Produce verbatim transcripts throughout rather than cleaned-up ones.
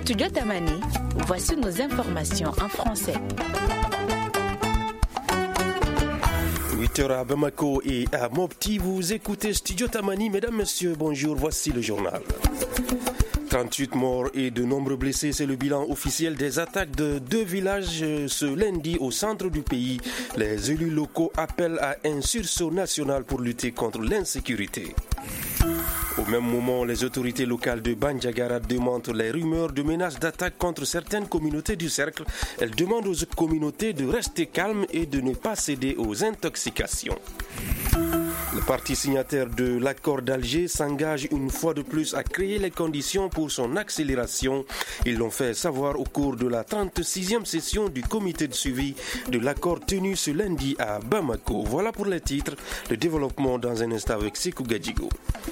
Studio Tamani, voici nos informations en français. huit heures à Bamako et à Mopti, vous écoutez Studio Tamani. Mesdames, Messieurs, bonjour, voici le journal. trente-huit morts et de nombreux blessés, c'est le bilan officiel des attaques de deux villages ce lundi au centre du pays. Les élus locaux appellent à un sursaut national pour lutter contre l'insécurité. Au même moment, les autorités locales de Bandiagara démentent les rumeurs de menaces d'attaque contre certaines communautés du cercle. Elles demandent aux communautés de rester calmes et de ne pas céder aux intoxications. Le parti signataire de l'accord d'Alger s'engage une fois de plus à créer les conditions pour son accélération. Ils l'ont fait savoir au cours de la trente-sixième session du comité de suivi de l'accord tenu ce lundi à Bamako. Voilà pour les titres. Le développement dans un instant avec Sekou Gadjigo.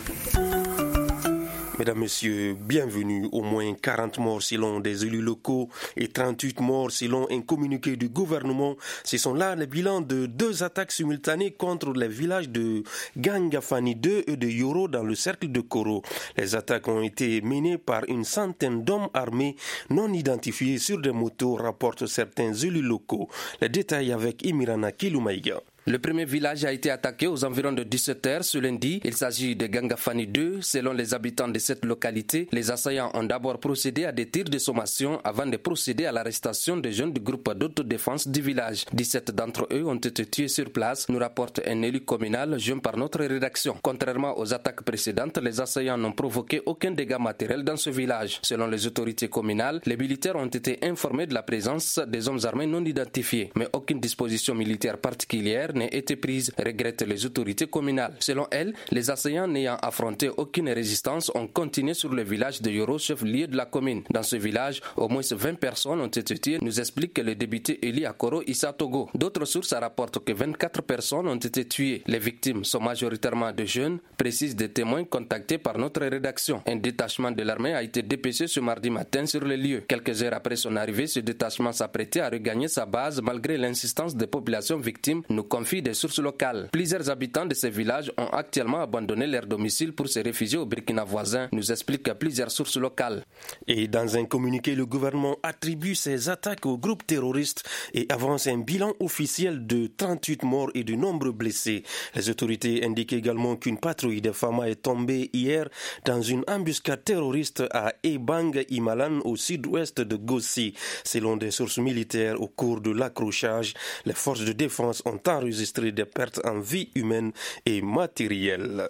Mesdames, Messieurs, bienvenue. Au moins quarante morts selon des élus locaux et trente-huit morts selon un communiqué du gouvernement. Ce sont là les bilans de deux attaques simultanées contre les villages de Gangafani deux et de Yoro dans le cercle de Koro. Les attaques ont été menées par une centaine d'hommes armés non identifiés sur des motos, rapportent certains élus locaux. Les détails avec Imirana Kiloumaïga. Le premier village a été attaqué aux environs de dix-sept heures ce lundi. Il s'agit de Gangafani deux. Selon les habitants de cette localité, les assaillants ont d'abord procédé à des tirs de sommation avant de procéder à l'arrestation des jeunes du groupe d'autodéfense du village. dix-sept d'entre eux ont été tués sur place, nous rapporte un élu communal joint par notre rédaction. Contrairement aux attaques précédentes, les assaillants n'ont provoqué aucun dégât matériel dans ce village. Selon les autorités communales, les militaires ont été informés de la présence des hommes armés non identifiés, mais aucune disposition militaire particulière n'a été prise, regrettent les autorités communales. Selon elles, les assaillants n'ayant affronté aucune résistance ont continué sur le village de Yoro, chef-lieu de la commune. Dans ce village, au moins vingt personnes ont été tuées, nous explique le député Eli Akoro Issa Togo. D'autres sources rapportent que vingt-quatre personnes ont été tuées. Les victimes sont majoritairement de jeunes, précisent des témoins contactés par notre rédaction. Un détachement de l'armée a été dépêché ce mardi matin sur le lieu. Quelques heures après son arrivée, ce détachement s'apprêtait à regagner sa base malgré l'insistance des populations victimes, nous confie des sources locales. Plusieurs habitants de ces villages ont actuellement abandonné leur domicile pour se réfugier au Burkina voisin, nous expliquent plusieurs sources locales. Et dans un communiqué, le gouvernement attribue ces attaques aux groupes terroristes et avance un bilan officiel de trente-huit morts et de nombreux blessés. Les autorités indiquent également qu'une patrouille de Fama est tombée hier dans une embuscade terroriste à Ebang Imalan au sud-ouest de Gossi. Selon des sources militaires, au cours de l'accrochage, les forces de défense ont enregistré des pertes en vie humaine et matérielle.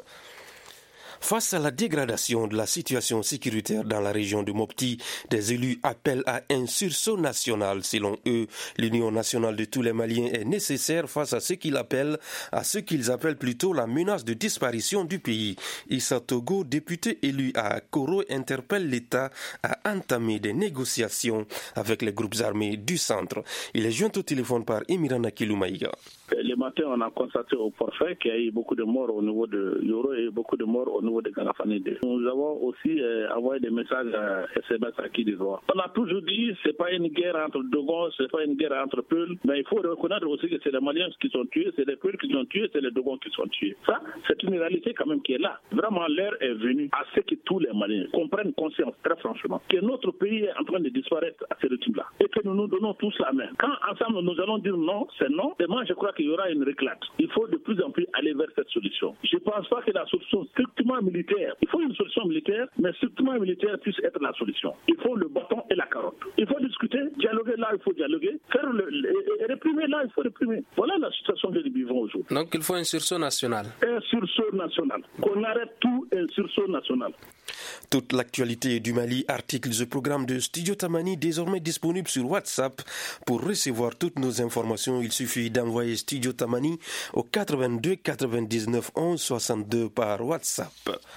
Face à la dégradation de la situation sécuritaire dans la région de Mopti, des élus appellent à un sursaut national. Selon eux, l'union nationale de tous les Maliens est nécessaire face à ce qu'ils appellent, à ce qu'ils appellent plutôt la menace de disparition du pays. Issa Togo, député élu à Koro, interpelle l'État à entamer des négociations avec les groupes armés du centre. Il est joint au téléphone par Emirana Kiloumaïga. Le matin, on a constaté au forfait qu'il y a eu beaucoup de morts au niveau de Yoro et beaucoup de morts au niveau de Gangafani deux. Nous avons aussi euh, envoyé des messages à S M S à qui d'Ivoire. On a toujours dit que ce n'est pas une guerre entre Dogon, ce n'est pas une guerre entre Peuls, mais il faut reconnaître aussi que c'est les Maliens qui sont tués, c'est les Peuls qui sont tués, c'est les Dogons qui sont tués. Ça, c'est une réalité quand même qui est là. Vraiment, l'heure est venue à ce que tous les Maliens comprennent conscience, très franchement, que notre pays est en train de disparaître à ce rythme-là et que nous nous donnons tous la main. Quand ensemble nous allons dire non, c'est non, et moi je crois qu'il y aura une réclate. Il faut de plus en plus aller vers cette solution. Je ne pense pas que la solution strictement militaire, il faut une solution militaire, mais strictement militaire puisse être la solution. Il faut le bâton et la carotte. Il faut discuter, dialoguer là, il faut dialoguer, faire le, le, réprimer là, il faut réprimer. Voilà la situation que nous vivons aujourd'hui. Donc il faut un sursaut national. Un sursaut national. Qu'on arrête tout, un sursaut national. Toute l'actualité du Mali, articles et programmes de Studio Tamani désormais disponibles sur WhatsApp. Pour recevoir toutes nos informations, il suffit d'envoyer Studio Tamani au quatre-vingt-deux quatre-vingt-dix-neuf onze soixante-deux par WhatsApp.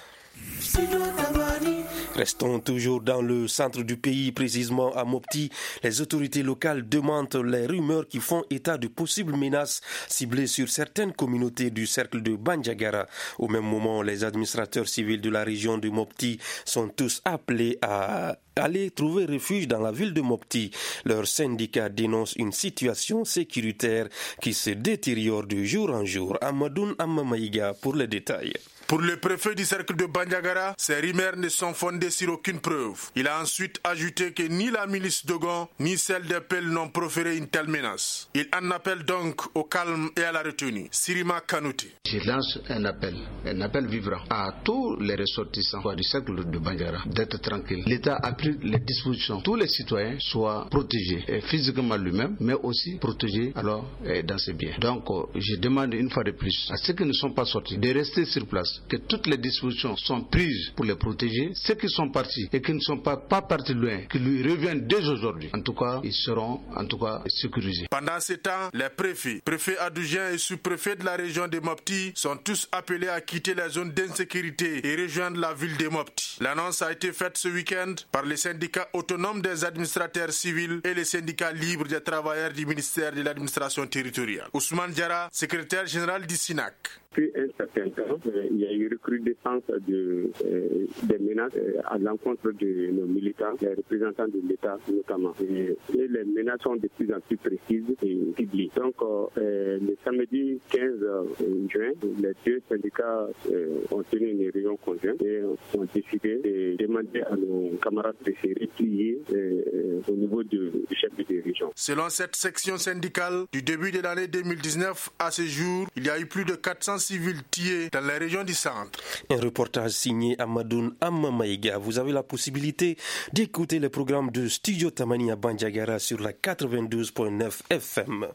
Restons toujours dans le centre du pays, précisément à Mopti. Les autorités locales demandent les rumeurs qui font état de possibles menaces ciblées sur certaines communautés du cercle de Bandiagara. Au même moment, les administrateurs civils de la région de Mopti sont tous appelés à aller trouver refuge dans la ville de Mopti. Leur syndicat dénonce une situation sécuritaire qui se détériore de jour en jour. Amadoun Amamaïga pour les détails. Pour le préfet du cercle de Bandiagara, ces rumeurs ne sont fondées fondée sur aucune preuve. Il a ensuite ajouté que ni la milice Dogon ni celle des Peuls n'ont proféré une telle menace. Il en appelle donc au calme et à la retenue. Sirima Kanouti. Je lance un appel, un appel vibrant à tous les ressortissants du cercle de Bandiara d'être tranquilles. L'État a pris les dispositions. Tous les citoyens soient protégés, et physiquement lui-même, mais aussi protégés alors dans ses biens. Donc je demande une fois de plus à ceux qui ne sont pas sortis de rester sur place, que toutes les dispositions sont prises pour les protéger. Ceux qui sont partis et qui ne sont pas, pas partis loin, qui lui reviennent dès aujourd'hui. En tout cas, ils seront en tout cas sécurisés. Pendant ce temps, les préfets, préfets adjoints et sous-préfets de la région de Mopti sont tous appelés à quitter la zone d'insécurité et rejoindre la ville de Mopti. L'annonce a été faite ce week-end par les syndicats autonomes des administrateurs civils et les syndicats libres des travailleurs du ministère de l'administration territoriale. Ousmane Diarra, secrétaire général du SINAC. Depuis un certain temps, il y a eu recrudescence de, euh, des menaces euh, à l'encontre de nos militants, les représentants de l'État notamment. Et, et les menaces sont de plus en plus précises et ciblées. Donc, euh, le samedi quinze juin, les deux syndicats euh, ont tenu une réunion conjointe et ont décidé de demander à nos camarades de se replier euh, au niveau du chef de région. Selon cette section syndicale, du début de l'année deux mille dix-neuf à ce jour, il y a eu plus de quatre cents civils tués dans la région du centre. Un reportage signé Amadoun Ammamaïga. Vous avez la possibilité d'écouter le programme de Studio Tamani à Bandiagara sur la quatre-vingt-douze virgule neuf F M.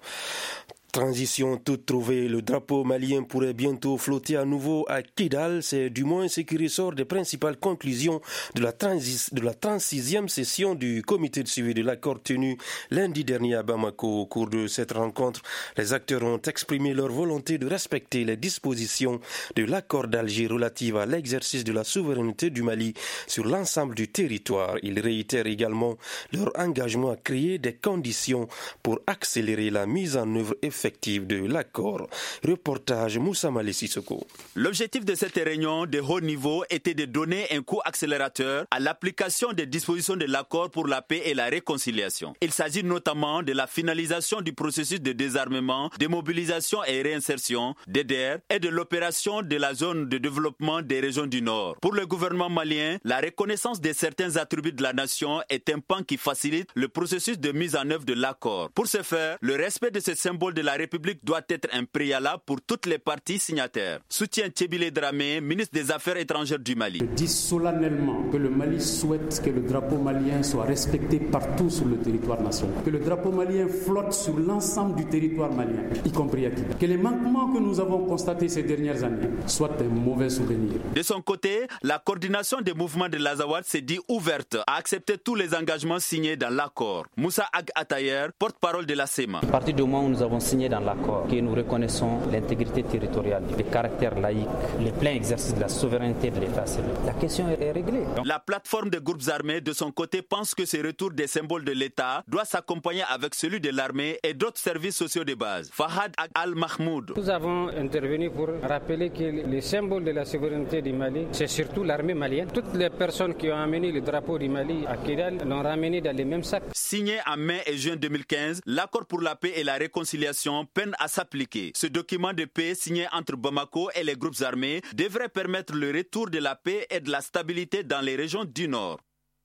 Transition toute trouvée, le drapeau malien pourrait bientôt flotter à nouveau à Kidal. C'est du moins ce qui ressort des principales conclusions de la, transi- de la trente-sixième session du comité de suivi de l'accord tenu lundi dernier à Bamako. Au cours de cette rencontre, les acteurs ont exprimé leur volonté de respecter les dispositions de l'accord d'Alger relative à l'exercice de la souveraineté du Mali sur l'ensemble du territoire. Ils réitèrent également leur engagement à créer des conditions pour accélérer la mise en œuvre effective effective de l'accord. Reportage Moussa Malé Sissoko. L'objectif de cette réunion de haut niveau était de donner un coup accélérateur à l'application des dispositions de l'accord pour la paix et la réconciliation. Il s'agit notamment de la finalisation du processus de désarmement, de mobilisation et réinsertion, D D R, et de l'opération de la zone de développement des régions du Nord. Pour le gouvernement malien, la reconnaissance de certains attributs de la nation est un pan qui facilite le processus de mise en œuvre de l'accord. Pour ce faire, le respect de ce symbole de la République doit être un préalable pour toutes les parties signataires. Soutient Tchébile Dramé, ministre des Affaires étrangères du Mali. Je dis solennellement que le Mali souhaite que le drapeau malien soit respecté partout sur le territoire national. Que le drapeau malien flotte sur l'ensemble du territoire malien, y compris à Kidal. Que les manquements que nous avons constatés ces dernières années soient un mauvais souvenir. De son côté, la coordination des mouvements de l'Azawad s'est dit ouverte à accepter tous les engagements signés dans l'accord. Moussa Ag Atayer, porte-parole de la S E M A. À partir du moment où nous avons signé dans l'accord que nous reconnaissons l'intégrité territoriale, le caractère laïque, le plein exercice de la souveraineté de l'État, la question est réglée. La plateforme des groupes armés, de son côté, pense que ce retour des symboles de l'État doit s'accompagner avec celui de l'armée et d'autres services sociaux de base. Fahad Al-Mahmoud. Nous avons intervenu pour rappeler que les symboles de la souveraineté du Mali, c'est surtout l'armée malienne. Toutes les personnes qui ont amené le drapeau du Mali à Kidal l'ont ramené dans les mêmes sacs. Signé en mai et juin deux mille quinze, l'accord pour la paix et la réconciliation peine à s'appliquer. Ce document de paix signé entre Bamako et les groupes armés devrait permettre le retour de la paix et de la stabilité dans les régions du Nord.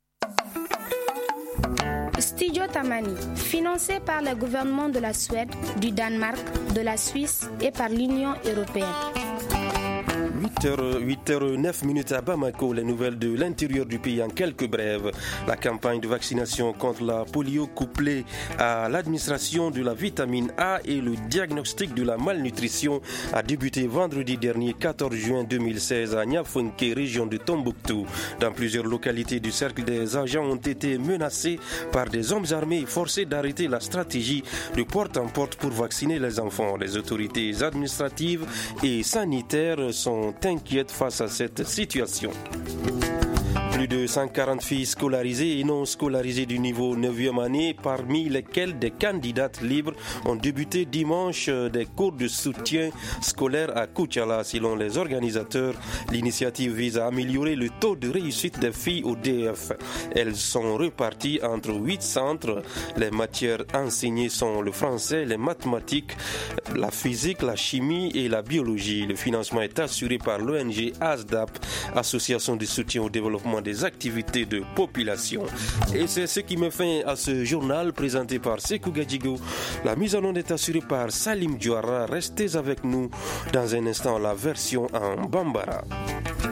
Studio Tamani, financé par le gouvernement de la Suède, du Danemark, de la Suisse et par l'Union européenne. huit heures neuf à Bamako, les nouvelles de l'intérieur du pays en quelques brèves. La campagne de vaccination contre la polio couplée à l'administration de la vitamine A et le diagnostic de la malnutrition a débuté vendredi dernier quatorze juin deux mille seize à Niafunke, région de Tombouctou. Dans plusieurs localités du cercle, des agents ont été menacés par des hommes armés et forcés d'arrêter la stratégie de porte en porte pour vacciner les enfants. Les autorités administratives et sanitaires sont inquiètes face à cette situation. Plus de cent quarante filles scolarisées et non scolarisées du niveau neuvième année, parmi lesquelles des candidates libres, ont débuté dimanche des cours de soutien scolaire à Koutiala. Selon les organisateurs, l'initiative vise à améliorer le taux de réussite des filles au D F. Elles sont reparties entre huit centres. Les matières enseignées sont le français, les mathématiques, la physique, la chimie et la biologie. Le financement est assuré par l'O N G A S D A P, Association de soutien au développement des des activités de population. Et c'est ce qui me fait à ce journal présenté par Sekou Gadjigo. La mise en onde est assurée par Salim Diouara. Restez avec nous dans un instant la version en Bambara.